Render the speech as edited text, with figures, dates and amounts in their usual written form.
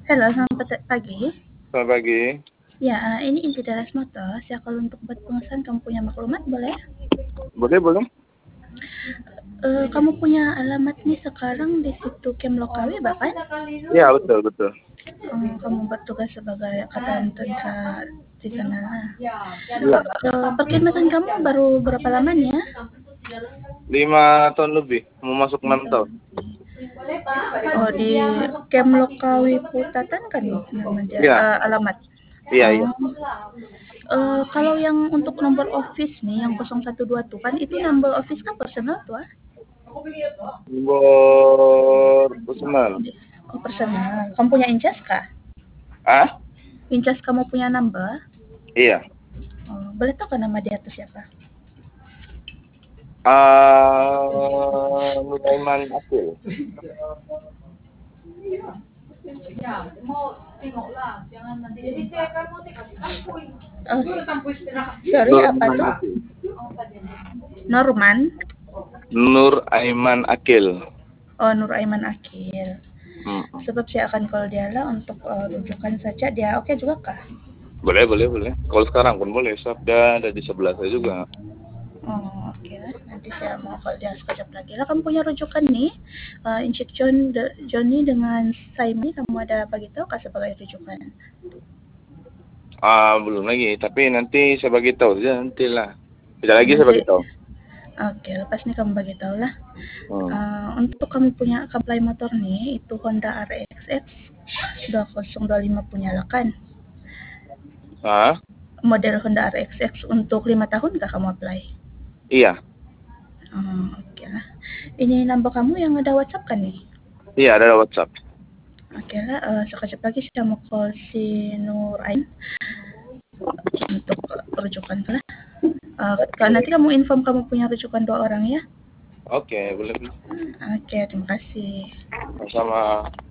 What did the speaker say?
Halo, selamat pagi. Selamat pagi. Ya, ini Inti Teras Motor. Ya, kalau untuk buat pengesahan kamu punya maklumat, boleh? Boleh. Kamu punya alamat nih sekarang di situ Kemlokawi, bahkan? Iya, betul. Kamu bertugas sebagai katakan tentara di sana. Iya. Perkhidmatan kamu baru berapa lama nih ya? 5 tahun lebih, mau masuk 6 tahun. Oh, di Kemlokawi Putatan kan namanya Iya. alamat. Iya. Kalau yang untuk nomor office nih, yang 012 tuh kan itu number office kan personal tuh ah? Nomor personal. Oh, personal. Kamu punya incas kah? Ah? Incas kamu punya number? Iya. Oh, boleh tahu kan nama di atas siapa? Sulaiman Akil. Oh, sorry, apa Sulaiman tuh? Akil. Norman? Nur Aiman Akil. Oh, Nur Aiman Akil. Hmm. Sebab saya akan call dia lah untuk rujukan saja. Dia oke juga kah? Boleh. Kalau sekarang pun boleh, Sabda ada di sebelah saya juga. Oh, oke lah. Nanti saya mau call dia sekejap lagi lah. Kamu punya rujukan nih, Incik Johnny dengan Saimi, kamu ada bagi tahu kah sebagai rujukan? Belum lagi, tapi nanti saya bagi tahu saja nantilah. Tidak lagi saya bagi tahu. Oke, lepas nih kamu bagi tahu lah. Untuk kamu punya apply motor nih, itu Honda RXX 2025 punya lah kan? Model Honda RXX untuk 5 tahun kah kamu apply? Iya. Oke lah. Ini number kamu yang ada WhatsApp kan nih? Iya, ada WhatsApp. Oke lah, sekejap lagi saya mau call si Nurain untuk rujukan lah. Nanti kamu inform kamu punya rujukan 2 orang ya? Oke, boleh. Oke, terima kasih. Sama.